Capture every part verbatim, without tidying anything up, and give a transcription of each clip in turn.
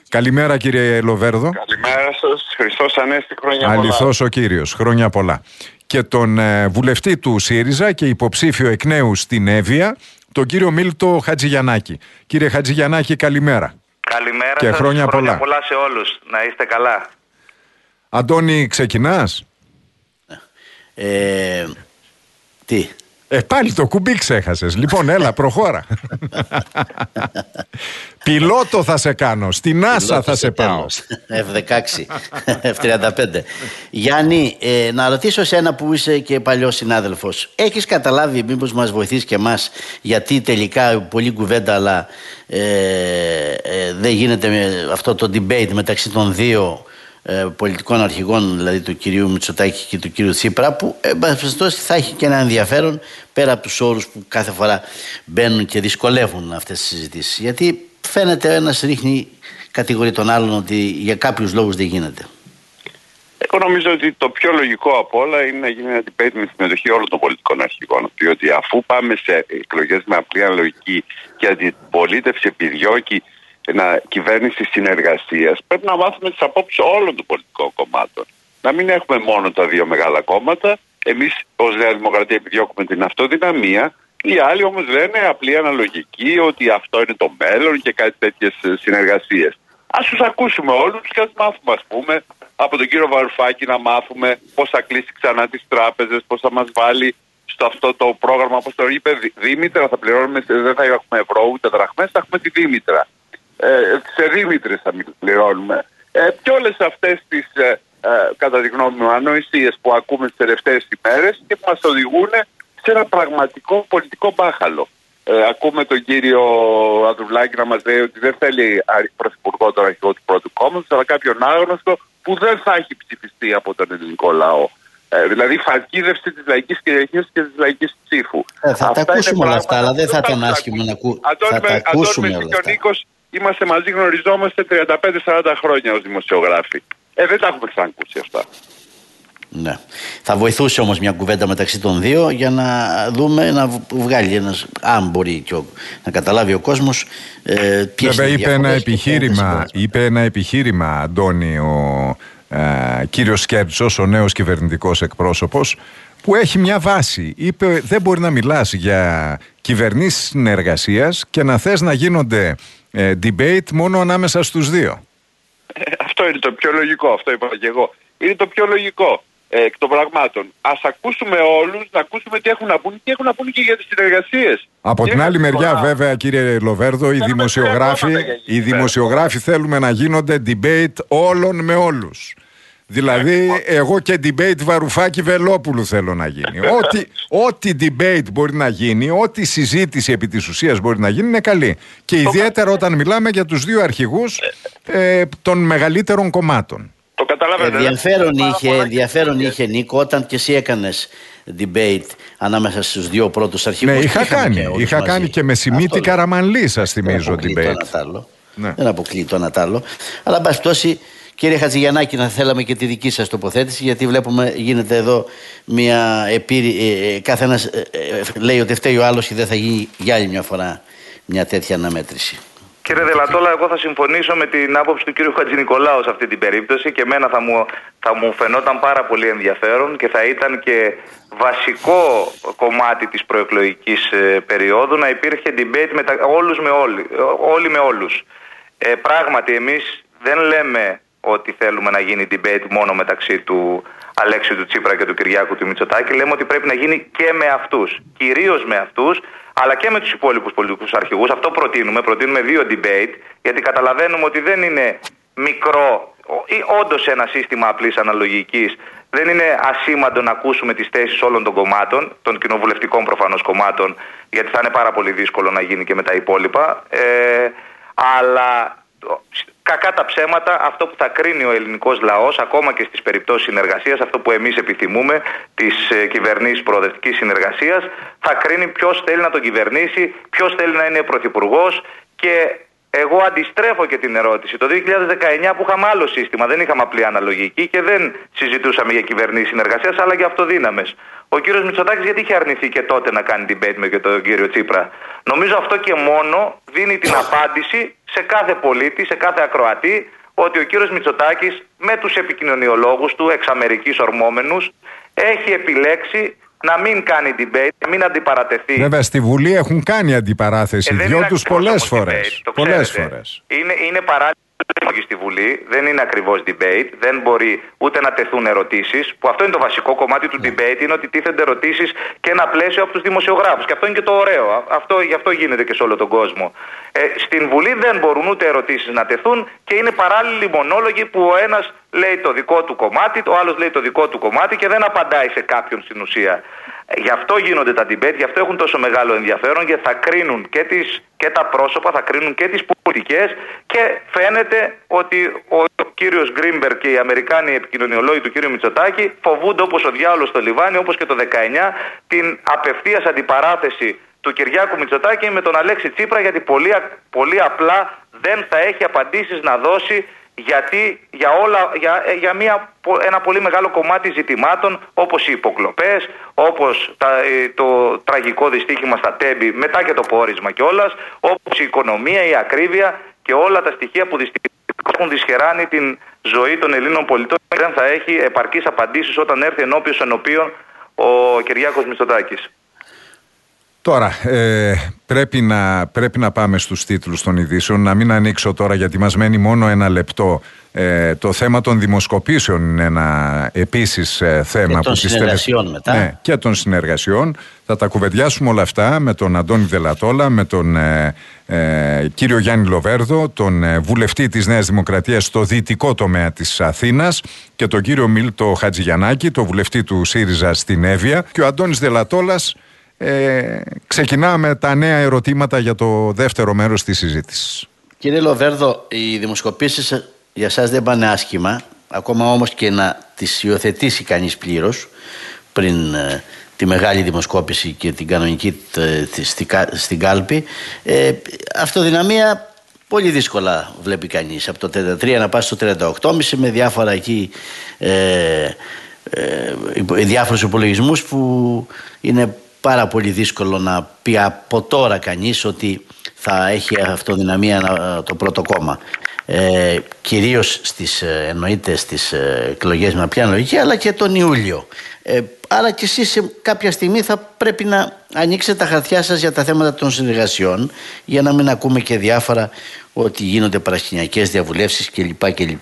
Καλημέρα κύριε Λοβέρδο. Καλημέρα σας, Χριστός Ανέστη, χρόνια πολλά. Αληθώς ο κύριος, χρόνια πολλά. Και τον ε, βουλευτή του ΣΥΡΙΖΑ και υποψήφιο εκ νέου στην Εύβοια, τον κύριο Μίλτο Χατζηγιαννάκη. Κύριε Χατζηγιαννάκη, καλημέρα. Καλημέρα και σας, χρόνια, χρόνια πολλά. πολλά σε όλους. Να είστε καλά. Αντώνη, ξεκινάς? Ε, τι? Ε, πάλι το κουμπί ξέχασες. Λοιπόν, έλα, προχώρα. Πιλότο θα σε κάνω. Στην NASA θα σε πάω. εφ δεκαέξι, εφ τριάντα πέντε. Γιάννη, ε, να ρωτήσω σένα που είσαι και παλιός συνάδελφος. Έχεις καταλάβει, μήπως μας βοηθήσει και εμάς, γιατί τελικά πολλή κουβέντα, αλλά ε, ε, δεν γίνεται με αυτό το debate μεταξύ των δύο ε, πολιτικών αρχηγών, δηλαδή του κυρίου Μητσοτάκη και του κυρίου Τσίπρα, που ε, θα έχει και ένα ενδιαφέρον πέρα από τους όρους που κάθε φορά μπαίνουν και δυσκολεύουν αυτές τις συζητήσεις. Γιατί φαίνεται ένας ρίχνει, κατηγορεί τον άλλον ότι για κάποιους λόγους δεν γίνεται. Εγώ νομίζω ότι το πιο λογικό από όλα είναι να γίνει ένα debate με συμμετοχή όλων των πολιτικών αρχηγών. Διότι αφού πάμε σε εκλογές με απλή αναλογική και αντιπολίτευση επιδιώκει ένα κυβέρνηση συνεργασίας, πρέπει να μάθουμε τις απόψεις όλων των πολιτικών κομμάτων. Να μην έχουμε μόνο τα δύο μεγάλα κόμματα. Εμείς ως Νέα Δημοκρατία επιδιώκουμε την αυτοδυναμία. Οι άλλοι όμως λένε απλή αναλογική, ότι αυτό είναι το μέλλον και κάτι τέτοιες συνεργασίες. Ας τους ακούσουμε όλους και ας μάθουμε, ας πούμε, από τον κύριο Βαρουφάκη να μάθουμε πώς θα κλείσει ξανά τις τράπεζες, πώς θα μας βάλει στο αυτό το πρόγραμμα, όπως το είπε Δήμητρα, θα πληρώνουμε, δεν θα έχουμε ευρώ ούτε δραχμές, θα έχουμε τη Δήμητρα. Ε, σε Δήμητρες θα πληρώνουμε. Ε, και όλες αυτές τις, ε, ε, κατά τη γνώμη μου, ανοησίες που ακούμε τις τελευταίες ημέρες και που μας οδηγούν σε ένα πραγματικό πολιτικό μπάχαλο. Ε, ακούμε τον κύριο Ανδρουλάκη να μας λέει ότι δεν θέλει πρωθυπουργό τον αρχηγό του πρώτου κόμματος, αλλά κάποιον άγνωστο που δεν θα έχει ψηφιστεί από τον ελληνικό λαό. Ε, δηλαδή φαλκίδευση της λαϊκής κυριαρχίας και της λαϊκής ψήφου. Ε, θα τα ακούσουμε όλα αυτά, αλλά δεν θα ήταν άσχημο να ακού... θα τα ακούσουμε όλα αυτά. Ο Νίκος είμαστε μαζί, γνωριζόμαστε τριάντα πέντε σαράντα χρόνια ως δημοσιογράφοι. Ε, δεν τα έχουμε ξανακούσει αυτά. Ναι. Θα βοηθούσε όμως μια κουβέντα μεταξύ των δύο για να δούμε, να βγάλει ένας, αν μπορεί και ο, να καταλάβει ο κόσμος ε, ποιες Βέβαια είπε ένα επιχείρημα, είπε ένα επιχείρημα, Αντώνη, ο ε, κύριος Σκέρτσος, ο νέος κυβερνητικός εκπρόσωπος, που έχει μια βάση. Είπε δεν μπορεί να μιλάς για κυβερνήσεις συνεργασίας και να θες να γίνονται ε, debate μόνο ανάμεσα στους δύο. Ε, αυτό είναι το πιο λογικό, αυτό είπα και εγώ. Είναι το πιο λογικό. Εκ των πραγμάτων. Ας ακούσουμε όλους, να ακούσουμε τι έχουν να πούν και έχουν να πούν και για τις συνεργασίες. Από και την άλλη μεριά, φορά... βέβαια, κύριε Λοβέρδο, οι δημοσιογράφοι, οι δημοσιογράφοι θέλουμε να γίνονται debate όλων με όλους. Δηλαδή, εγώ και debate Βαρουφάκη Βελόπουλου θέλω να γίνει. ό,τι, ό,τι debate μπορεί να γίνει, ό,τι συζήτηση επί της ουσίας μπορεί να γίνει, είναι καλή. Και ιδιαίτερα όταν μιλάμε για τους δύο αρχηγούς ε, των μεγαλύτερων κομμάτων. Το καταλαβαίνετε. Ενδιαφέρον είχε, ενδιαφέρον είχε, Νίκο, όταν και εσύ έκανες debate ανάμεσα στους δύο πρώτους αρχηγούς. Ναι, είχα κάνει. Και είχα μαζί. κάνει και με Σιμίτη Καραμανλή, σας θυμίζω, debate. Ναι. Δεν αποκλείει το ένα τ' άλλο. Αλλά, εν πάση περιπτώσει, κύριε Χατζηγιαννάκη, να θέλαμε και τη δική σας τοποθέτηση, γιατί βλέπουμε γίνεται εδώ μια επίρρη. Ε, κάθε ένας ε, ε, λέει ότι φταίει ο άλλος και δεν θα γίνει για άλλη μια φορά μια τέτοια αναμέτρηση. Κύριε Δελατόλα, εγώ θα συμφωνήσω με την άποψη του κύριου Χατζηνικολάου σε αυτή την περίπτωση και εμένα θα μου, θα μου φαινόταν πάρα πολύ ενδιαφέρον και θα ήταν και βασικό κομμάτι της προεκλογικής ε, περίοδου να υπήρχε debate με τα, όλους με όλοι, όλοι με όλους. Ε, πράγματι, εμείς δεν λέμε ότι θέλουμε να γίνει debate μόνο μεταξύ του Αλέξη του Τσίπρα και του Κυριάκου του Μητσοτάκη. Λέμε ότι πρέπει να γίνει και με αυτούς, κυρίως με αυτούς, αλλά και με τους υπόλοιπους πολιτικούς αρχηγούς. Αυτό προτείνουμε. Προτείνουμε δύο debate, γιατί καταλαβαίνουμε ότι δεν είναι μικρό ή όντως ένα σύστημα απλής αναλογικής. Δεν είναι ασήμαντο να ακούσουμε τις θέσεις όλων των κομμάτων, των κοινοβουλευτικών προφανώς κομμάτων, γιατί θα είναι πάρα πολύ δύσκολο να γίνει και με τα υπόλοιπα. Ε, αλλά κακά τα ψέματα, αυτό που θα κρίνει ο ελληνικός λαός, ακόμα και στις περιπτώσεις συνεργασίας, αυτό που εμείς επιθυμούμε, της ε, κυβερνήσης προοδευτικής συνεργασίας, θα κρίνει ποιος θέλει να τον κυβερνήσει, ποιος θέλει να είναι πρωθυπουργός και εγώ αντιστρέφω και την ερώτηση. Το δύο χιλιάδες δεκαεννιά που είχαμε άλλο σύστημα, δεν είχαμε απλή αναλογική και δεν συζητούσαμε για κυβερνήσεις συνεργασίας αλλά για αυτοδύναμες. Ο κύριος Μητσοτάκης γιατί είχε αρνηθεί και τότε να κάνει debate με τον κύριο Τσίπρα? Νομίζω αυτό και μόνο δίνει την απάντηση σε κάθε πολίτη, σε κάθε ακροατή, ότι ο κύριος Μητσοτάκης με τους επικοινωνιολόγους του, εξ Αμερικής ορμόμενους, έχει επιλέξει να μην κάνει debate, να μην αντιπαρατεθεί. Βέβαια, στη Βουλή έχουν κάνει αντιπαράθεση ε, δυο τους πολλές φορές. Debate, πολλές φορές. Είναι, είναι παράλληλο στη Βουλή, δεν είναι ακριβώς debate, δεν μπορεί ούτε να τεθούν ερωτήσεις, που αυτό είναι το βασικό κομμάτι του yeah. debate, είναι ότι τίθενται ερωτήσεις και ένα πλαίσιο από τους δημοσιογράφους. Και αυτό είναι και το ωραίο. Αυτό, γι' αυτό γίνεται και σε όλο τον κόσμο. Ε, στην Βουλή δεν μπορούν ούτε ερωτήσεις να τεθούν και είναι παράλληλοι μονόλογοι που ο ένας λέει το δικό του κομμάτι, ο άλλος λέει το δικό του κομμάτι και δεν απαντάει σε κάποιον στην ουσία. Γι' αυτό γίνονται τα debate, γι' αυτό έχουν τόσο μεγάλο ενδιαφέρον και θα κρίνουν και, τις, και τα πρόσωπα, θα κρίνουν και τις πολιτικές και φαίνεται ότι ο κύριος Γκρίνμπεργκ και οι Αμερικάνοι επικοινωνιολόγοι του κύριου Μητσοτάκη φοβούνται όπως ο διάολος στο λιβάνι, όπως και το δεκαεννιά, την απευθείας αντιπαράθεση του Κυριάκου Μητσοτάκη με τον Αλέξη Τσίπρα, γιατί πολύ, πολύ απλά δεν θα έχει απαντήσεις να δώσει, γιατί για, όλα, για, για μια, ένα πολύ μεγάλο κομμάτι ζητημάτων όπως οι υποκλοπές, όπως τα, το τραγικό δυστύχημα στα Τέμπη μετά και το πόρισμα κιόλας, όπως η οικονομία, η ακρίβεια και όλα τα στοιχεία που έχουν δυσχεράνει την ζωή των Ελλήνων πολιτών, δεν θα έχει επαρκείς απαντήσεις όταν έρθει ενώπιος ενωπίων ο Κυριάκος Μητσοτάκης. Τώρα, ε, πρέπει, να, πρέπει να πάμε στους τίτλους των ειδήσεων, να μην ανοίξω τώρα γιατί μας μένει μόνο ένα λεπτό. Ε, το θέμα των δημοσκοπήσεων είναι ένα επίσης ε, θέμα. Και των συνεργασιών μετά. Ναι, και των συνεργασιών. Θα τα κουβεντιάσουμε όλα αυτά με τον Αντώνη Δελατόλα, με τον ε, ε, κύριο Γιάννη Λοβέρδο, τον ε, βουλευτή της Νέας Δημοκρατίας στο δυτικό τομέα της Αθήνας και τον κύριο Μίλτο Χατζηγιαννάκη, το βουλευτή του ΣΥΡΙΖΑ στην Εύβοια. Και ο Αντώνης Δελατόλας Ε, ξεκινάμε τα νέα ερωτήματα για το δεύτερο μέρος της συζήτησης. Κύριε Λοβέρδο, οι δημοσκοπήσεις για σας δεν πάνε άσχημα, ακόμα όμως και να τις υιοθετήσει κανείς πλήρως πριν ε, τη μεγάλη δημοσκόπηση και την κανονική ε, στη, στην κάλπη, ε, αυτοδυναμία πολύ δύσκολα βλέπει κανείς, από το τριάντα τρία να πάει στο τριάντα οκτώ κόμμα πέντε με διάφορα εκεί ε, ε, διάφορους υπολογισμούς που είναι πάρα πολύ δύσκολο να πει από τώρα κανείς ότι θα έχει αυτοδυναμία το πρώτο κόμμα. Ε, κυρίως στις, εννοείται στις εκλογές με απλή αναλογική, αλλά και τον Ιούλιο. Ε, άρα και εσείς σε κάποια στιγμή θα πρέπει να ανοίξετε τα χαρτιά σας για τα θέματα των συνεργασιών, για να μην ακούμε και διάφορα ότι γίνονται παρασκηνιακές διαβουλεύσεις κλπ. κλπ.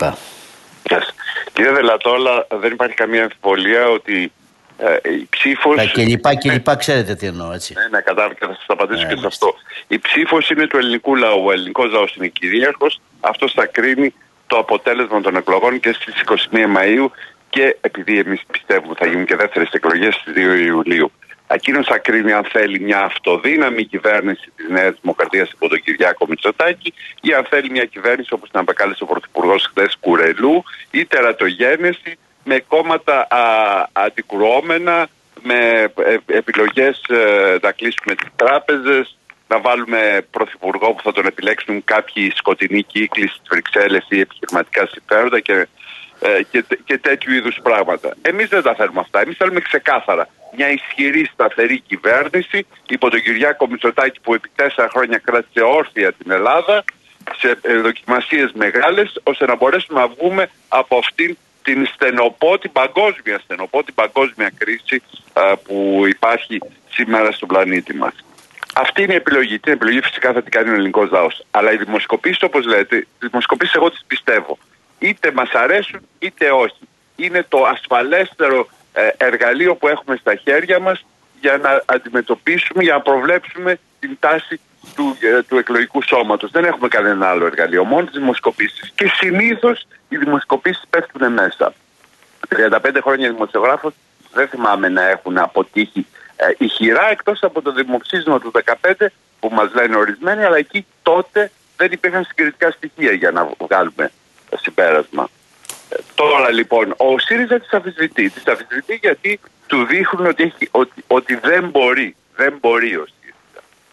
Κύριε Δελατόλα, δεν υπάρχει καμία αμφιβολία ότι Ε, η ψήφος... Τα κλπ. κλπ. Ξέρετε τι εννοώ, έτσι. Ναι, ναι, κατάλαβα και θα σας απαντήσω ναι, και σε αυτό. Η ψήφος είναι του ελληνικού λαού. Ο ελληνικός λαός είναι κυρίαρχος. Αυτός θα κρίνει το αποτέλεσμα των εκλογών και στις είκοσι μία Μαΐου και επειδή εμείς πιστεύουμε θα γίνουν και δεύτερες εκλογές στις δύο Ιουλίου. Εκείνος θα κρίνει αν θέλει μια αυτοδύναμη κυβέρνηση της Νέας Δημοκρατίας υπό τον Κυριάκο Μητσοτάκη ή αν θέλει μια κυβέρνηση όπως την απεκάλεσε ο Πρωθυπουργός χθες Κουρελού ή τερατογένεση με κόμματα α, αντικρουόμενα, με ε, επιλογές ε, να κλείσουμε τις τράπεζες, να βάλουμε πρωθυπουργό που θα τον επιλέξουν κάποιοι σκοτεινοί κύκλοι στις Βρυξέλλες ή επιχειρηματικά συμφέροντα και, ε, και, και τέτοιου είδους πράγματα. Εμείς δεν τα θέλουμε αυτά. Εμείς θέλουμε ξεκάθαρα μια ισχυρή σταθερή κυβέρνηση υπό τον Κυριάκο Μητσοτάκη που επί τέσσερα χρόνια κράτησε όρθια την Ελλάδα σε ε, δοκιμασίες μεγάλες ώστε να μπορέσουμε να βγούμε από αυτήν την στενοπό, την παγκόσμια στενοπό, την παγκόσμια κρίση α, που υπάρχει σήμερα στον πλανήτη μας. Αυτή είναι η επιλογή. Την επιλογή φυσικά θα την κάνει ο ελληνικός λαός. Αλλά οι δημοσκοπήσεις, όπως λέτε, οι δημοσκοπήσεις εγώ τις πιστεύω. Είτε μας αρέσουν είτε όχι. Είναι το ασφαλέστερο ε, εργαλείο που έχουμε στα χέρια μας για να αντιμετωπίσουμε, για να προβλέψουμε την τάση του, ε, του εκλογικού σώματος. Δεν έχουμε κανένα άλλο εργαλείο, μόνο τις δημοσκοπήσεις. Και συνήθως οι δημοσκοπήσεις πέφτουν μέσα. τριάντα πέντε χρόνια δημοσιογράφος δεν θυμάμαι να έχουν αποτύχει ε, ηχηρά, εκτός από το δημοψήφισμα του δεκαπέντε που μας λένε ορισμένοι, αλλά εκεί τότε δεν υπήρχαν συγκριτικά στοιχεία για να βγάλουμε συμπέρασμα. Ε, τώρα λοιπόν ο ΣΥΡΙΖΑ τις αμφισβητεί. Τις αμφισβητεί γιατί του δείχνουν ότι, έχει, ότι, ότι δεν μπορεί, δεν μπορεί ο ΣΥΡΙΖΑ.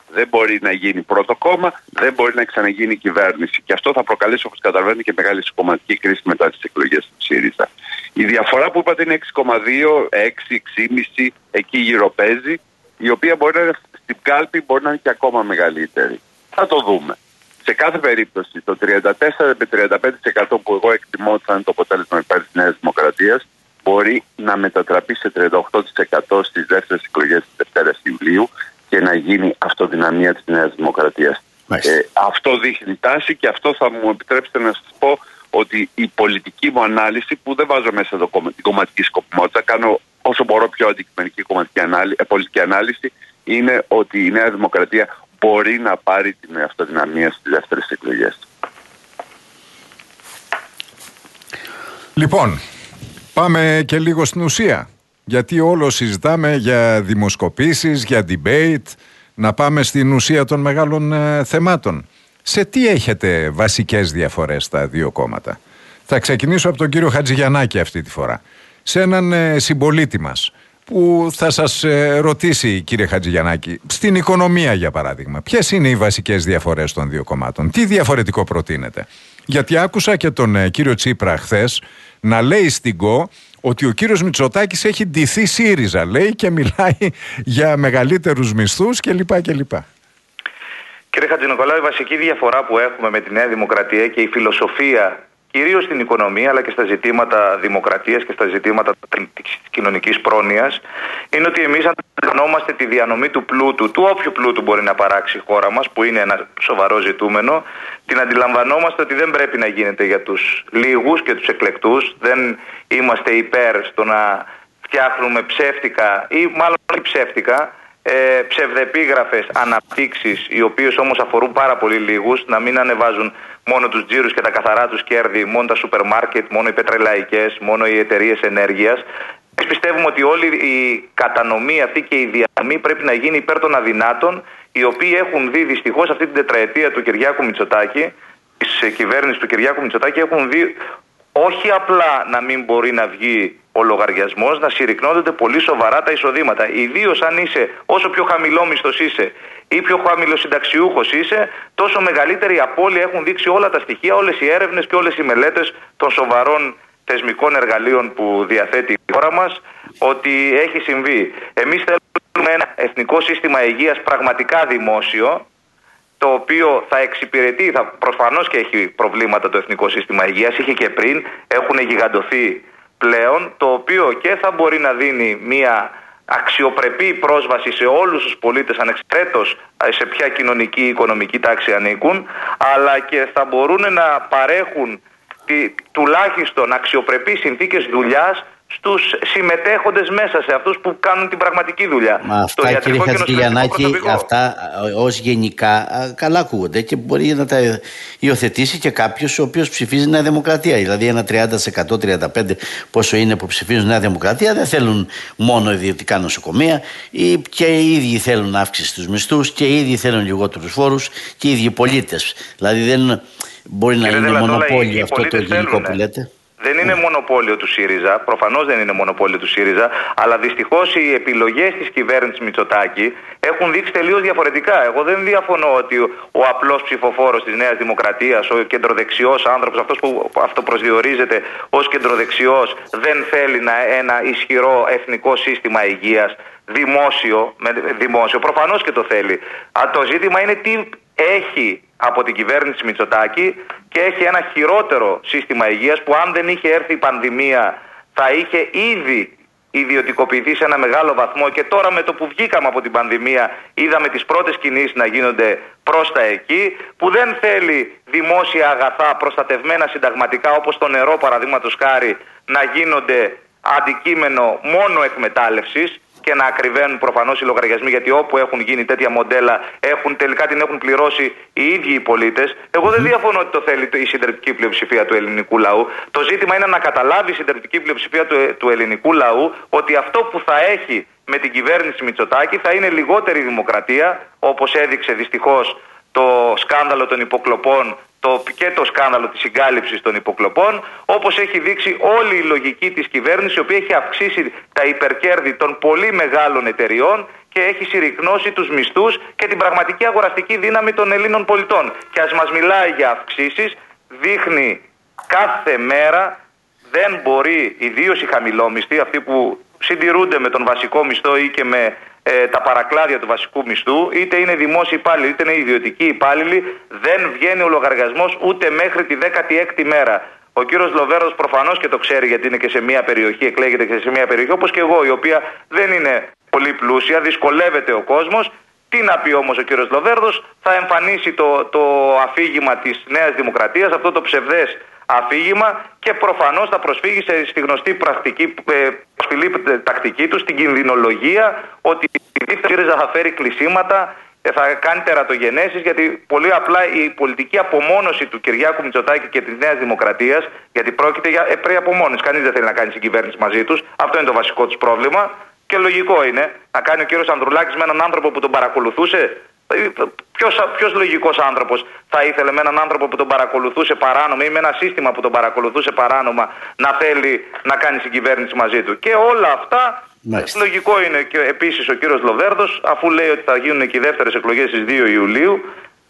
δεν μπορεί να γίνει πρώτο κόμμα, δεν μπορεί να ξαναγίνει κυβέρνηση. Και αυτό θα προκαλέσει, όπως καταλαβαίνετε, και μεγάλη κομματική κρίση μετά τις εκλογές του ΣΥΡΙΖΑ. Η διαφορά που είπατε είναι έξι κόμμα δύο, έξι, έξι κόμμα πέντε, εκεί γύρω παίζει, η οποία μπορεί να είναι στην κάλπη, μπορεί να είναι και ακόμα μεγαλύτερη. Θα το δούμε. Σε κάθε περίπτωση, το τριάντα τέσσερα με τριάντα πέντε τοις εκατό που εγώ εκτιμώ ότι θα είναι το αποτέλεσμα υπέρ της Νέας Δημοκρατίας, μπορεί να μετατραπεί σε τριάντα οκτώ τοις εκατό στις δεύτερες εκλογές της Δευτέρας Ιουλίου και να γίνει αυτοδυναμία της Νέας Δημοκρατίας. Ε, αυτό δείχνει τάση και αυτό θα μου επιτρέψετε να σας πω ότι η πολιτική μου ανάλυση, που δεν βάζω μέσα το, την κομματική σκοπιμότητα, κάνω όσο μπορώ πιο αντικειμενική κομματική ανάλυση, πολιτική ανάλυση, είναι ότι η Νέα Δημοκρατία μπορεί να πάρει την αυτοδυναμία στις δεύτερες εκλογές. Λοιπόν, πάμε και λίγο στην ουσία. Γιατί όλο συζητάμε για δημοσκοπήσεις, για debate, να πάμε στην ουσία των μεγάλων ε, θεμάτων. Σε τι έχετε βασικές διαφορές τα δύο κόμματα? Θα ξεκινήσω από τον κύριο Χατζηγιαννάκη αυτή τη φορά. Σε έναν ε, συμπολίτη μας που θα σας ε, ρωτήσει, κύριε Χατζηγιαννάκη, στην οικονομία για παράδειγμα, ποιες είναι οι βασικές διαφορές των δύο κομμάτων? Τι διαφορετικό προτείνετε? Γιατί άκουσα και τον ε, κύριο Τσίπρα χθες να λέει στην ΚΟ ότι ο κύριος Μητσοτάκης έχει ντυθεί ΣΥΡΙΖΑ, λέει, και μιλάει για μεγαλύτερους μισθούς κλπ. κλπ. Κύριε Χατζηνικολάου, η βασική διαφορά που έχουμε με τη Νέα Δημοκρατία και η φιλοσοφία, κυρίως στην οικονομία αλλά και στα ζητήματα δημοκρατίας και στα ζητήματα της κοινωνικής πρόνοιας, είναι ότι εμείς αντιλαμβανόμαστε τη διανομή του πλούτου, του όποιου πλούτου μπορεί να παράξει η χώρα μας, που είναι ένα σοβαρό ζητούμενο, την αντιλαμβανόμαστε ότι δεν πρέπει να γίνεται για τους λίγους και τους εκλεκτούς. Δεν είμαστε υπέρ στο να φτιάχνουμε ψεύτικα ή μάλλον όχι ψεύτικα, Ε, ψευδεπίγραφες αναπτύξεις, οι οποίες όμως αφορούν πάρα πολύ λίγους, να μην ανεβάζουν μόνο τους τζίρους και τα καθαρά τους κέρδη, μόνο τα σούπερ μάρκετ, μόνο οι πετρελαϊκές, μόνο οι εταιρείες ενέργειας. Εμείς πιστεύουμε ότι όλη η κατανομή αυτή και η διανομή πρέπει να γίνει υπέρ των αδυνάτων, οι οποίοι έχουν δει δυστυχώς αυτή την τετραετία του Κυριάκου Μητσοτάκη, της κυβέρνησης του Κυριάκου Μητσοτάκη, έχουν δει όχι απλά να μην μπορεί να βγει ο λογαριασμός, να συρρυκνώνονται πολύ σοβαρά τα εισοδήματα. Ιδίως αν είσαι, όσο πιο χαμηλό μισθός είσαι ή πιο χαμηλοσυνταξιούχος είσαι, τόσο μεγαλύτερη απώλεια έχουν δείξει όλα τα στοιχεία, όλες οι έρευνες και όλες οι μελέτες των σοβαρών θεσμικών εργαλείων που διαθέτει η χώρα μας, ότι έχει συμβεί. Εμείς θέλουμε ένα εθνικό σύστημα υγείας πραγματικά δημόσιο, το οποίο θα εξυπηρετεί, θα, προφανώς και έχει προβλήματα το εθνικό σύστημα υγείας, είχε και πριν, έχουν γιγαντωθεί πλέον, το οποίο και θα μπορεί να δίνει μια αξιοπρεπή πρόσβαση σε όλους τους πολίτες ανεξαρτήτως σε ποια κοινωνική ή οικονομική τάξη ανήκουν, αλλά και θα μπορούν να παρέχουν τη, τουλάχιστον αξιοπρεπείς συνθήκες δουλειάς στους συμμετέχοντες μέσα, σε αυτούς που κάνουν την πραγματική δουλειά. Μα αυτά, κύριε Χατζηγιαννάκη, αυτά ως γενικά καλά ακούγονται και μπορεί να τα υιοθετήσει και κάποιος ο οποίος ψηφίζει Νέα Δημοκρατία. Δηλαδή ένα τριάντα τοις εκατό, τριάντα πέντε τοις εκατό πόσο είναι που ψηφίζουν Νέα Δημοκρατία, δεν θέλουν μόνο ιδιωτικά νοσοκομεία, και οι ίδιοι θέλουν αύξηση στους μισθούς και οι ίδιοι θέλουν λιγότερους φόρους και οι ίδιοι πολίτες. Δηλαδή δεν μπορεί να είναι μονοπόλιο αυτό το ελληνικό που λέτε. Δεν είναι μονοπόλιο του ΣΥΡΙΖΑ, προφανώς δεν είναι μονοπόλιο του ΣΥΡΙΖΑ, αλλά δυστυχώς οι επιλογές της κυβέρνησης Μητσοτάκη έχουν δείξει τελείως διαφορετικά. Εγώ δεν διαφωνώ ότι ο απλός ψηφοφόρος της Νέας Δημοκρατίας, ο κεντροδεξιός άνθρωπος, αυτός που αυτοπροσδιορίζεται ως κεντροδεξιός, δεν θέλει να, ένα ισχυρό εθνικό σύστημα υγείας, δημόσιο, με, δημόσιο. Προφανώς και το θέλει. Αλλά το ζήτημα είναι τι έχει από την κυβέρνηση Μητσοτάκη, και έχει ένα χειρότερο σύστημα υγείας που αν δεν είχε έρθει η πανδημία θα είχε ήδη ιδιωτικοποιηθεί σε ένα μεγάλο βαθμό, και τώρα με το που βγήκαμε από την πανδημία είδαμε τις πρώτες κινήσεις να γίνονται προς τα εκεί, που δεν θέλει δημόσια αγαθά προστατευμένα συνταγματικά όπως το νερό παραδείγματος χάρη να γίνονται αντικείμενο μόνο εκμετάλλευσης και να ακριβένουν προφανώς οι λογαριασμοί, γιατί όπου έχουν γίνει τέτοια μοντέλα έχουν, τελικά την έχουν πληρώσει οι ίδιοι οι πολίτες. Εγώ δεν διαφωνώ ότι το θέλει η συντριπτική πλειοψηφία του ελληνικού λαού. Το ζήτημα είναι να καταλάβει η συντριπτική πλειοψηφία του, του ελληνικού λαού ότι αυτό που θα έχει με την κυβέρνηση Μητσοτάκη θα είναι λιγότερη δημοκρατία, όπως έδειξε δυστυχώς το σκάνδαλο των υποκλοπών το, και το σκάνδαλο της συγκάλυψης των υποκλοπών, όπως έχει δείξει όλη η λογική της κυβέρνησης, η οποία έχει αυξήσει τα υπερκέρδη των πολύ μεγάλων εταιριών και έχει συρρυκνώσει τους μισθούς και την πραγματική αγοραστική δύναμη των Ελλήνων πολιτών. Και ας μας μιλάει για αυξήσεις, δείχνει κάθε μέρα δεν μπορεί, ιδίως οι χαμηλόμισθοι, αυτοί που συντηρούνται με τον βασικό μισθό ή και με ε, τα παρακλάδια του βασικού μισθού, είτε είναι δημόσιοι υπάλληλοι είτε είναι ιδιωτικοί υπάλληλοι, δεν βγαίνει ο λογαριασμός ούτε μέχρι τη δέκατη έκτη μέρα. Ο κύριος Λοβέρδος προφανώς και το ξέρει, γιατί είναι και σε μια περιοχή, εκλέγεται και σε μια περιοχή όπως και εγώ, η οποία δεν είναι πολύ πλούσια, δυσκολεύεται ο κόσμος. Τι να πει όμως ο κύριος Λοβέρδος, θα εμφανίσει το, το αφήγημα της Νέας Δημοκρατίας, αυτό το ψευδές αφήγημα, και προφανώς θα προσφύγει σε, στη γνωστή πρακτική, ε, προσφυλή τακτική του, στην κινδυνολογία, ότι η ΣΥΡΙΖΑ θα φέρει κλεισίματα, θα κάνει τερατογενέσεις, γιατί πολύ απλά η πολιτική απομόνωση του Κυριάκου Μητσοτάκη και της Νέας Δημοκρατίας, γιατί πρόκειται για επρή απομόνωση, κανείς δεν θέλει να κάνει συγκυβέρνηση μαζί τους, αυτό είναι το βασικό τους πρόβλημα. Και λογικό είναι να κάνει ο κύριος Ανδρουλάκης με έναν άνθρωπο που τον παρακολουθούσε. Ποιος, ποιος λογικός άνθρωπος θα ήθελε με έναν άνθρωπο που τον παρακολουθούσε παράνομα ή με ένα σύστημα που τον παρακολουθούσε παράνομα να θέλει να κάνει συγκυβέρνηση μαζί του? Και όλα αυτά, μάλιστα, λογικό είναι. Και επίσης ο κύριος Λοβέρδος, αφού λέει ότι θα γίνουν και οι δεύτερες εκλογές στις δύο Ιουλίου,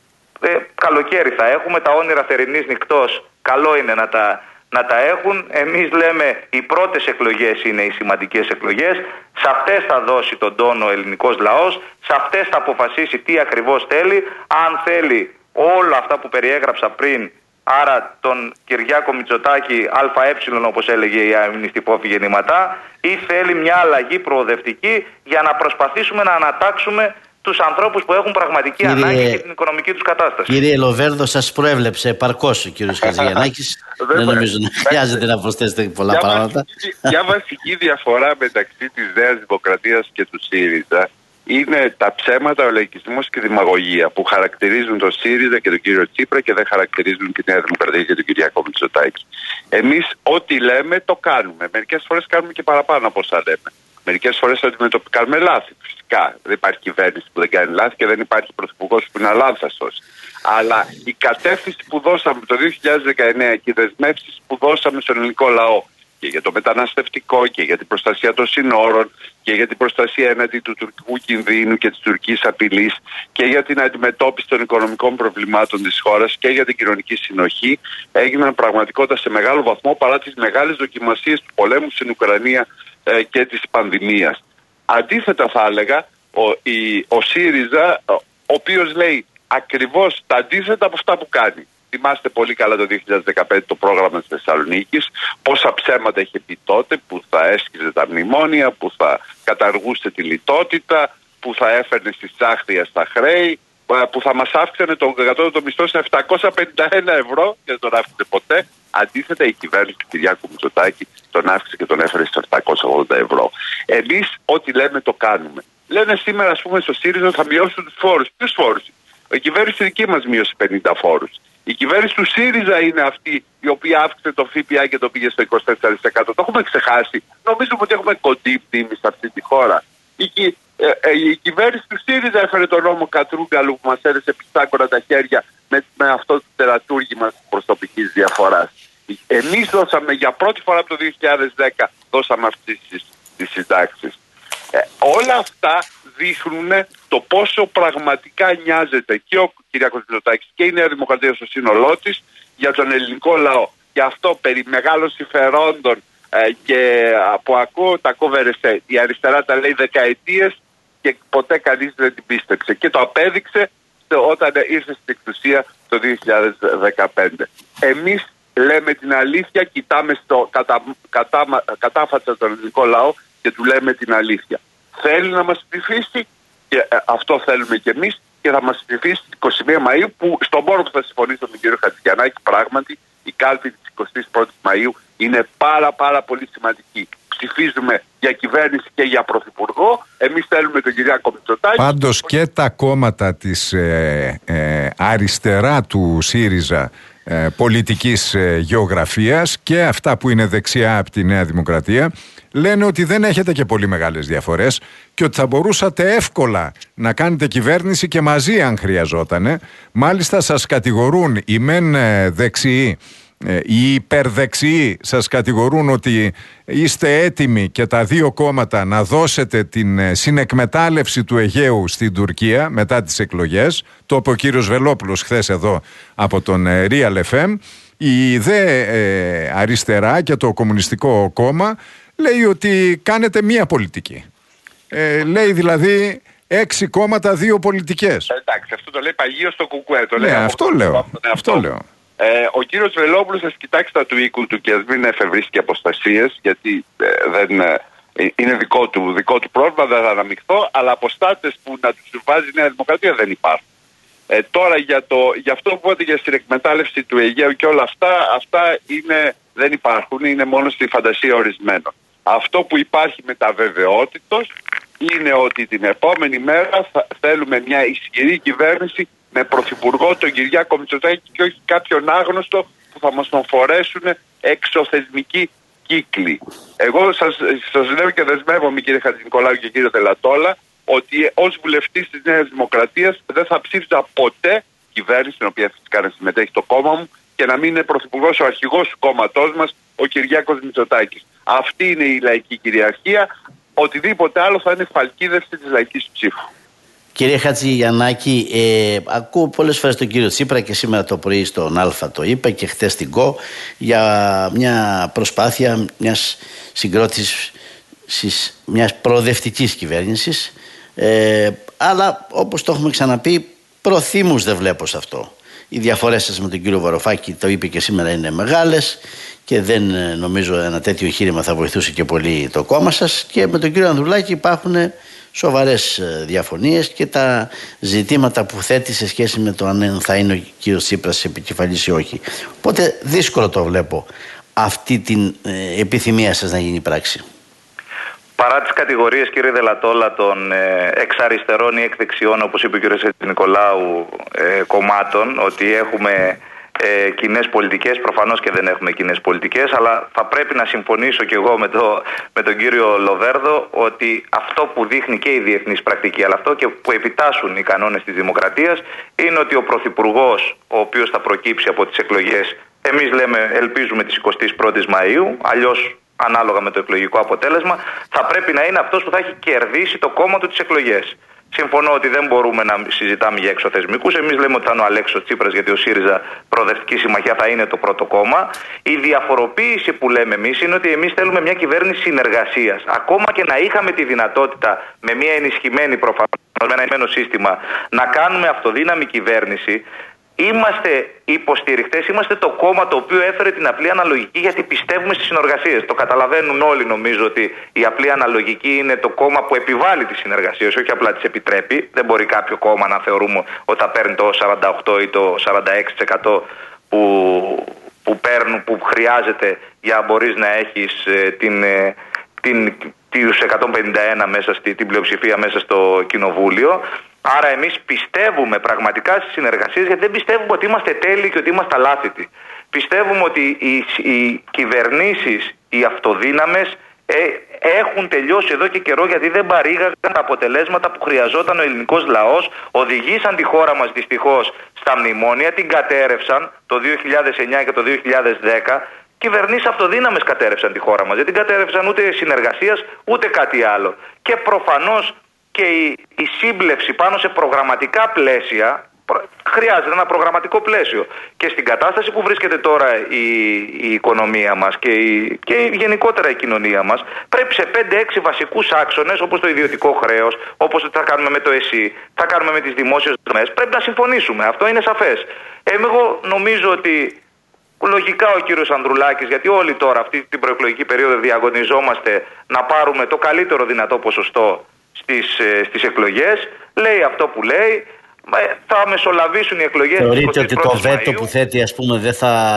ε, καλοκαίρι θα έχουμε, τα όνειρα θερινής νυχτός καλό είναι να τα... να τα έχουν. Εμείς λέμε οι πρώτες εκλογές είναι οι σημαντικές εκλογές. Σε αυτές θα δώσει τον τόνο ο ελληνικός λαός. Σε αυτές θα αποφασίσει τι ακριβώς θέλει. Αν θέλει όλα αυτά που περιέγραψα πριν, άρα τον Κυριάκο Μητσοτάκη ΑΕ, όπως έλεγε η αμνηστιπόφη γεννηματά, ή θέλει μια αλλαγή προοδευτική για να προσπαθήσουμε να ανατάξουμε τους ανθρώπους που έχουν πραγματική κύριε, ανάγκη και την οικονομική τους κατάσταση. Κύριε Λοβέρδο, σας προέβλεψε επαρκώς ο κύριος Χατζηγιαννάκης. Δεν νομίζω να χρειάζεται να προσθέσετε πολλά για πράγματα. Μια βασική διαφορά μεταξύ της Νέας Δημοκρατίας και του ΣΥΡΙΖΑ είναι τα ψέματα, ο λαϊκισμός και η δημαγωγία που χαρακτηρίζουν τον ΣΥΡΙΖΑ και τον κύριο Τσίπρα και δεν χαρακτηρίζουν τη Νέα Δημοκρατία και τον Κυριάκο Μητσοτάκη. Εμείς ό,τι λέμε το κάνουμε. Μερικές φορές κάνουμε και παραπάνω από όσα λέμε. Μερικές φορές αντιμετωπίζουμε λάθη. Φυσικά δεν υπάρχει κυβέρνηση που δεν κάνει λάθη και δεν υπάρχει πρωθυπουργός που είναι αλάνθαστος. Αλλά η κατεύθυνση που δώσαμε το δύο χιλιάδες δεκαεννέα και οι δεσμεύσεις που δώσαμε στον ελληνικό λαό και για το μεταναστευτικό και για την προστασία των συνόρων και για την προστασία έναντι του τουρκικού κινδύνου και της τουρκικής απειλής και για την αντιμετώπιση των οικονομικών προβλημάτων της χώρας και για την κοινωνική συνοχή έγιναν πραγματικότητα σε μεγάλο βαθμό παρά τις μεγάλες δοκιμασίες του πολέμου στην Ουκρανία ε, και της πανδημίας. Αντίθετα θα έλεγα ο, η, ο ΣΥΡΙΖΑ, ο, ο οποίος λέει ακριβώς τα αντίθετα από αυτά που κάνει. Θυμάστε πολύ καλά το δύο χιλιάδες δεκαπέντε το πρόγραμμα της Θεσσαλονίκης, πόσα ψέματα είχε πει τότε, που θα έσκυζε τα μνημόνια, που θα καταργούσε τη λιτότητα, που θα έφερνε στη τσάχτια στα χρέη, που θα μας αύξανε τον κατώτατο μισθό σε επτακόσια πενήντα ένα ευρώ και δεν τον αύξησε ποτέ. Αντίθετα η κυβέρνηση του Κυριάκου Μητσοτάκη τον αύξησε και τον έφερε σε επτακόσια ογδόντα ευρώ. Εμείς ό,τι λέμε το κάνουμε. Λένε σήμερα, ας πούμε, στο ΣΥΡΙΖΑ θα μειώσουν τους φόρους. Ποιους φόρους? Η κυβέρνηση δική μας μείωσε πενήντα φόρους. Η κυβέρνηση του ΣΥΡΙΖΑ είναι αυτή η οποία αύξησε το ΦΠΑ και το πήγε στο είκοσι τέσσερα τοις εκατό. Το έχουμε ξεχάσει. Νομίζουμε ότι έχουμε κοντή μνήμη σε αυτή τη χώρα. Η, ε, ε, η κυβέρνηση του ΣΥΡΙΖΑ έφερε τον νόμο Κατρούγκαλου που μας έδεσε πιστάκορα τα χέρια με, με αυτό το τερατούργημα της προσωπικής διαφοράς. Εμείς δώσαμε για πρώτη φορά από το δύο χιλιάδες δέκα δώσαμε αυξήσεις στις συντάξεις. Ε, όλα αυτά δείχνουν το πόσο πραγματικά νοιάζεται και ο Κυριάκος Μητσοτάκης και η Νέα Δημοκρατία στο σύνολό της για τον ελληνικό λαό. Γι' αυτό περί μεγάλων συμφερόντων ε, και που ακούω τα κόβερεσέ. Η αριστερά τα λέει δεκαετίες και ποτέ κανείς δεν την πίστεψε. Και το απέδειξε όταν ήρθε στην εξουσία το δύο χιλιάδες δεκαπέντε. Εμείς λέμε την αλήθεια, κοιτάμε στο κατα, κατα, κατάφατσα τον ελληνικό λαό και του λέμε την αλήθεια. Θέλει να μας ψηφίσει και ε, αυτό θέλουμε και εμείς και θα μας ψηφίσει στις είκοσι μία Μαΐου, που στον πόρο που θα συμφωνήσω με τον κύριο Χατζηγιαννάκη, πράγματι η κάλπη της εικοστής πρώτης Μαΐου είναι πάρα πάρα πολύ σημαντική. Ψηφίζουμε για κυβέρνηση και για πρωθυπουργό. Εμείς θέλουμε τον Κυριάκο Μητσοτάκη. Πάντως και τα κόμματα της ε, ε, αριστερά του ΣΥΡΙΖΑ ε, πολιτικής ε, γεωγραφίας και αυτά που είναι δεξιά από τη Νέα Δημοκρατία λένε ότι δεν έχετε και πολύ μεγάλες διαφορές και ότι θα μπορούσατε εύκολα να κάνετε κυβέρνηση και μαζί αν χρειαζότανε. Μάλιστα σας κατηγορούν οι μεν δεξιοί οι υπερδεξιοί σας κατηγορούν ότι είστε έτοιμοι και τα δύο κόμματα να δώσετε την συνεκμετάλλευση του Αιγαίου στην Τουρκία μετά τις εκλογές. Το είπε ο κύριος Βελόπουλος χθες εδώ από τον Real εφ εμ. Η δε ε, αριστερά και το Κομμουνιστικό Κόμμα λέει ότι κάνετε μία πολιτική. Ε, λέει δηλαδή έξι κόμματα, δύο πολιτικές. Εντάξει, αυτό το λέει παγίως στο Κουκουέ. Το λέει ναι, αυτό από... λέω. Αυτό, αυτό λέω. Ε, ο κύριος Βελόπουλος θα κοιτάξει τα του οίκου του και ας μην εφευρίσκει αποστασίες, γιατί ε, δεν, ε, είναι δικό του, δικό του πρόβλημα, δεν θα αναμειχθώ, αλλά αποστάτες που να τους βάζει η Νέα Δημοκρατία δεν υπάρχουν. Ε, τώρα για, το, για αυτό που είπατε για την εκμετάλλευση του Αιγαίου και όλα αυτά, αυτά είναι, δεν υπάρχουν, είναι μόνο στη φαντασία ορισμένων. Αυτό που υπάρχει με τα βεβαιότητος είναι ότι την επόμενη μέρα θα θέλουμε μια ισχυρή κυβέρνηση με πρωθυπουργό τον Κυριάκο Μητσοτάκη και όχι κάποιον άγνωστο που θα μας τον φορέσουν εξωθεσμικοί κύκλοι. Εγώ σας, σας λέω και δεσμεύομαι, κύριε Χατζηνικολάου και κύριε Τελατόλα, ότι ως βουλευτής της Νέας Δημοκρατίας δεν θα ψήφιζα ποτέ κυβέρνηση, στην οποία φυσικά να συμμετέχει το κόμμα μου, και να μην είναι πρωθυπουργός ο αρχηγός του κόμματός μας, ο Κυριάκος Μητσοτάκης. Αυτή είναι η λαϊκή κυριαρχία. Οτιδήποτε άλλο θα είναι φαλκίδευση της λαϊκής ψήφου. Κύριε Χατζηγιαννάκη, ε, ακούω πολλές φορές τον κύριο Τσίπρα και σήμερα το πρωί στον Α το είπε και χτες στην ΚΟ για μια προσπάθεια μιας συγκρότησης μιας προοδευτικής κυβέρνησης, ε, αλλά όπως το έχουμε ξαναπεί, προθύμους δεν βλέπω σε αυτό. Οι διαφορές σας με τον κύριο Βαρουφάκη, το είπε και σήμερα, είναι μεγάλες και δεν νομίζω ένα τέτοιο εγχείρημα θα βοηθούσε και πολύ το κόμμα σας, και με τον κύριο Ανδρουλάκη υπάρχουν σοβαρές διαφωνίες και τα ζητήματα που θέτει σε σχέση με το αν θα είναι ο κύριος Τσίπρας επικεφαλής ή όχι. Οπότε δύσκολο το βλέπω αυτή την ε, επιθυμία σας να γίνει πράξη. Παρά τις κατηγορίες, κύριε Δελατόλα, των ε, εξαριστερών ή εκδεξιών, όπως είπε ο κύριος Νικολάου, ε, κομμάτων, ότι έχουμε ε, κοινές πολιτικές, προφανώς και δεν έχουμε κοινές πολιτικές, αλλά θα πρέπει να συμφωνήσω και εγώ με, το, με τον κύριο Λοβέρδο ότι αυτό που δείχνει και η διεθνής πρακτική, αλλά αυτό και που επιτάσσουν οι κανόνες της δημοκρατίας, είναι ότι ο πρωθυπουργός, ο οποίος θα προκύψει από τις εκλογές, εμείς λέμε, ελπίζουμε τις εικοστή πρώτη Μαΐου, αλλιώς ανάλογα με το εκλογικό αποτέλεσμα, θα πρέπει να είναι αυτός που θα έχει κερδίσει το κόμμα του τις εκλογές. Συμφωνώ ότι δεν μπορούμε να συζητάμε για εξωθεσμικούς. Εμείς λέμε ότι θα είναι ο Αλέξης Τσίπρας, γιατί ο ΣΥΡΙΖΑ Προοδευτική Συμμαχία θα είναι το πρώτο κόμμα. Η διαφοροποίηση που λέμε εμείς είναι ότι εμείς θέλουμε μια κυβέρνηση συνεργασίας. Ακόμα και να είχαμε τη δυνατότητα με μια ενισχυμένη, προφανώς, με ένα ενισχυμένο σύστημα, να κάνουμε αυτοδύναμη κυβέρνηση. Είμαστε υποστηριχτές, είμαστε το κόμμα το οποίο έφερε την απλή αναλογική, γιατί πιστεύουμε στις συνεργασίες. Το καταλαβαίνουν όλοι, νομίζω, ότι η απλή αναλογική είναι το κόμμα που επιβάλλει τις συνεργασίες, όχι απλά τις επιτρέπει. Δεν μπορεί κάποιο κόμμα να θεωρούμε ότι θα παίρνει το σαράντα οκτώ ή το σαράντα έξι τοις εκατό που, που, παίρνουν, που χρειάζεται για να μπορείς να έχεις ε, την, ε, την, τους εκατόν πενήντα ένα μέσα στη, την πλειοψηφία μέσα στο κοινοβούλιο. Άρα εμείς πιστεύουμε πραγματικά στις συνεργασίες, γιατί δεν πιστεύουμε ότι είμαστε τέλειοι και ότι είμαστε αλάθητοι. Πιστεύουμε ότι οι, οι κυβερνήσεις, οι αυτοδύναμες ε, έχουν τελειώσει εδώ και καιρό, γιατί δεν παρήγαγαν τα αποτελέσματα που χρειαζόταν ο ελληνικός λαός, οδηγήσαν τη χώρα μας δυστυχώς στα μνημόνια, την κατέρευσαν το δύο χιλιάδες εννιά και το δύο χιλιάδες δέκα. Κυβερνήσεις αυτοδύναμες κατέρευσαν τη χώρα μας, δεν την κατέρευσαν ούτε συνεργασίας ούτε κάτι άλλο. Και προφανώς και η, η σύμπλευση πάνω σε προγραμματικά πλαίσια, χρειάζεται ένα προγραμματικό πλαίσιο. Και στην κατάσταση που βρίσκεται τώρα η, η οικονομία μας και, η, και η, γενικότερα η κοινωνία μας, πρέπει σε πέντε έξι βασικούς άξονες, όπως το ιδιωτικό χρέος, όπως θα κάνουμε με το ΕΣΥ, θα κάνουμε με τις δημόσιες δομές, πρέπει να συμφωνήσουμε. Αυτό είναι σαφές. Εγώ νομίζω ότι λογικά ο κύριος Ανδρουλάκης, γιατί όλοι τώρα αυτή την προεκλογική περίοδο διαγωνιζόμαστε να πάρουμε το καλύτερο δυνατό ποσοστό στις, στις εκλογές, λέει αυτό που λέει. Θα μεσολαβήσουν οι εκλογές. Θεωρείτε ότι το βέτο που θέτει, ας πούμε, δεν θα,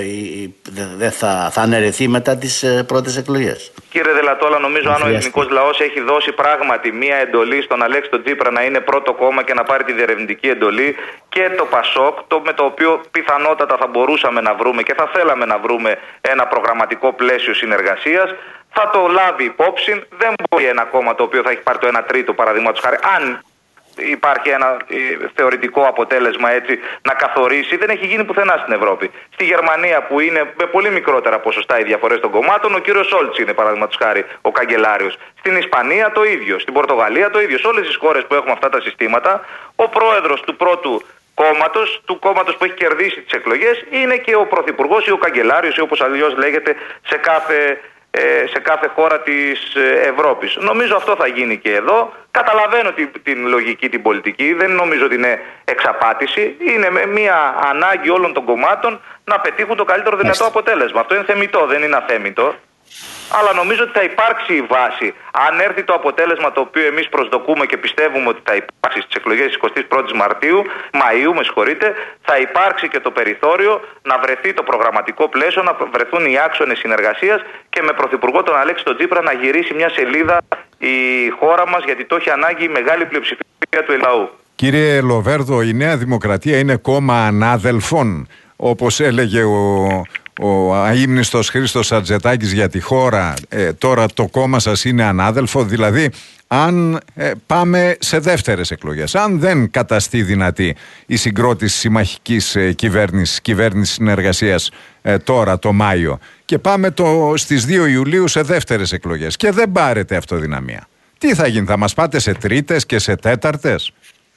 δεν θα, θα αναιρεθεί μετά τις πρώτες εκλογές? Κύριε Δελατόλα, νομίζω αν ο ελληνικός λαός έχει δώσει πράγματι μία εντολή στον Αλέξη τον Τσίπρα να είναι πρώτο κόμμα και να πάρει τη διερευνητική εντολή, και το ΠΑΣΟΚ, το με το οποίο πιθανότατα θα μπορούσαμε να βρούμε και θα θέλαμε να βρούμε ένα προγραμματικό πλαίσιο συνεργασίας, θα το λάβει υπόψη. Δεν μπορεί ένα κόμμα το οποίο θα έχει πάρει το ένα τρίτο, παραδείγματος χάρη, αν υπάρχει ένα ε, θεωρητικό αποτέλεσμα έτσι να καθορίσει. Δεν έχει γίνει πουθενά στην Ευρώπη. Στη Γερμανία, που είναι με πολύ μικρότερα ποσοστά οι διαφορές των κομμάτων, ο κύριος Σόλτς είναι παραδείγματος χάρη ο καγκελάριος. Στην Ισπανία το ίδιο. Στην Πορτογαλία το ίδιο. Σε όλες τις χώρες που έχουμε αυτά τα συστήματα, ο πρόεδρος του πρώτου κόμματος, του κόμματος που έχει κερδίσει τις εκλογές, είναι και ο πρωθυπουργός ή ο καγκελάριος ή όπως αλλιώς λέγεται σε κάθε, ε, σε κάθε χώρα της Ευρώπης. Νομίζω αυτό θα γίνει και εδώ. Καταλαβαίνω την, την λογική, την πολιτική, δεν νομίζω ότι είναι εξαπάτηση. Είναι με μια ανάγκη όλων των κομμάτων να πετύχουν το καλύτερο δυνατό αποτέλεσμα. Αυτό είναι θεμιτό, δεν είναι αθέμιτο. Αλλά νομίζω ότι θα υπάρξει η βάση. Αν έρθει το αποτέλεσμα το οποίο εμείς προσδοκούμε και πιστεύουμε ότι θα υπάρξει στις εκλογές της εικοστής πρώτης Μαρτίου, Μαΐου, με συγχωρείτε, θα υπάρξει και το περιθώριο να βρεθεί το προγραμματικό πλαίσιο, να βρεθούν οι άξονες συνεργασίας και με πρωθυπουργό τον Αλέξη τον Τσίπρα να γυρίσει μια σελίδα η χώρα μας, γιατί το έχει ανάγκη η μεγάλη πλειοψηφία του λαού. Κύριε Λοβέρδο, η Νέα Δημοκρατία είναι κόμμα ανάδελφων, όπως έλεγε ο... ο αείμνηστος Χρήστος Ατζετάκης για τη χώρα. Ε, τώρα το κόμμα σας είναι ανάδελφο, δηλαδή αν ε, πάμε σε δεύτερες εκλογές, αν δεν καταστεί δυνατή η συγκρότηση συμμαχικής ε, κυβέρνησης, κυβέρνησης συνεργασίας ε, τώρα το Μάιο, και πάμε το, στις δύο Ιουλίου σε δεύτερες εκλογές και δεν πάρετε αυτοδυναμία, τι θα γίνει, θα μας πάτε σε τρίτες και σε τέταρτες?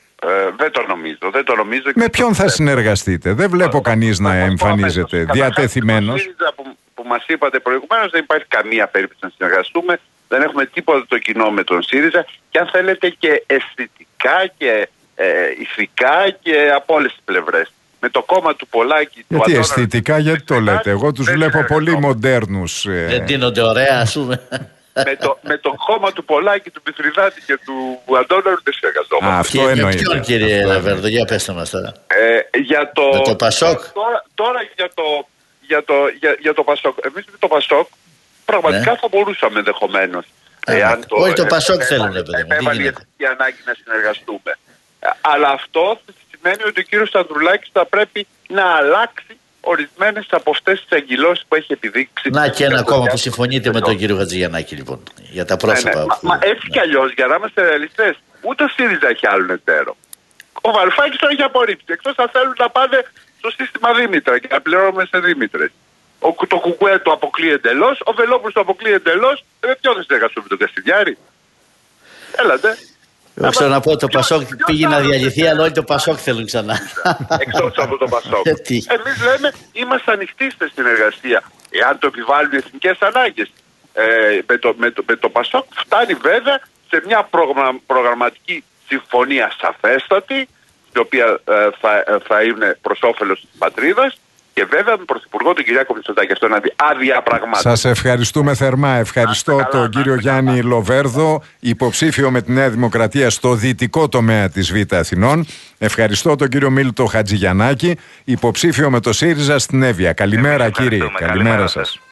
Ε, δεν το νομίζω. Δεν το νομίζω. Με ποιον θα συνεργαστείτε? Δεν βλέπω κανείς να εμφανίζεται διατεθειμένος. Που, που μας είπατε προηγουμένως, δεν υπάρχει καμία περίπτωση να συνεργαστούμε. Δεν έχουμε τίποτα το κοινό με τον ΣΥΡΙΖΑ και αν θέλετε και αισθητικά και ε, ηθικά και από όλες τις πλευρές. Με το κόμμα του Πολάκη. Γιατί του αισθητικά, γιατί το λέτε? Εγώ τους βλέπω πολύ μοντέρνους. Ε... Δεν δίνονται ωραία, ας πούμε. με, το, με το κόμμα του Πολάκη, του Μηθριδάτη και του Αντώναρου δεν συνεργαζόμαστε. Αυτό εννοείται. Ποιον, κύριε Λαβέρδο, για πέστε μας τώρα. Ε, για το, με το Πασόκ. Τώρα, τώρα για, το, για, το, για, για το Πασόκ. Εμείς με το Πασόκ πραγματικά ναι. θα μπορούσαμε ενδεχομένως. Εάν το, όχι το Πασόκ θέλουν, παιδί μου. Έβαλε η ανάγκη να συνεργαστούμε. Αλλά αυτό σημαίνει ότι ο κύριος Ανδρουλάκης θα πρέπει να αλλάξει ορισμένες από αυτές τις αγκυλώσεις που έχει επιδείξει. Να και ένα κόμμα που συμφωνείτε με τον κύριο Χατζηγιαννάκη, λοιπόν, για τα πρόσωπα. Ναι, ναι. Που... Μα, μα έτσι κι αλλιώς, για να είμαστε ρεαλιστές, ούτε ο ΣΥΡΙΖΑ έχει άλλον εταίρο. Ο Βαρουφάκης το έχει απορρίψει. Εκτός αν θέλουν να πάνε στο σύστημα Δήμητρα και να πληρώνουμε σε Δήμητρες. Ο, το Κουκουέ το αποκλεί εντελώς, ο Βελόπουλος το αποκλεί εντελώς. Ε, με ποιον θα συνεργαστούμε, με τον Καστιδιάρη? Έλατε. Εγώ ξέρω να πω, το Πασόκ πήγε να διαλυθεί, αλλά όλοι το Πασόκ θέλουν ξανά. Εκτός από το Πασόκ. Εμείς λέμε, είμαστε ανοιχτοί στη συνεργασία. Εάν το επιβάλλουν οι εθνικές ανάγκες. Ε, με, το, με, το, με το Πασόκ φτάνει βέβαια σε μια προγραμμα, προγραμματική συμφωνία σαφέστατη, η οποία ε, θα, θα είναι προς όφελος της πατρίδας. Και βέβαια με πρωθυπουργό τον Κυριάκο Μητσοτάκη. Αυτό είναι αδιαπραγμάτευτο. Σας ευχαριστούμε θερμά. Ευχαριστώ καλά, τον κύριο καλά. Γιάννη Λοβέρδο, υποψήφιο με τη Νέα Δημοκρατία στο δυτικό τομέα της Β' Αθηνών. Ευχαριστώ τον κύριο Μίλτο Χατζηγιαννάκη, υποψήφιο με το ΣΥΡΙΖΑ στην Εύβοια. Καλημέρα κύριε. Καλημέρα σας.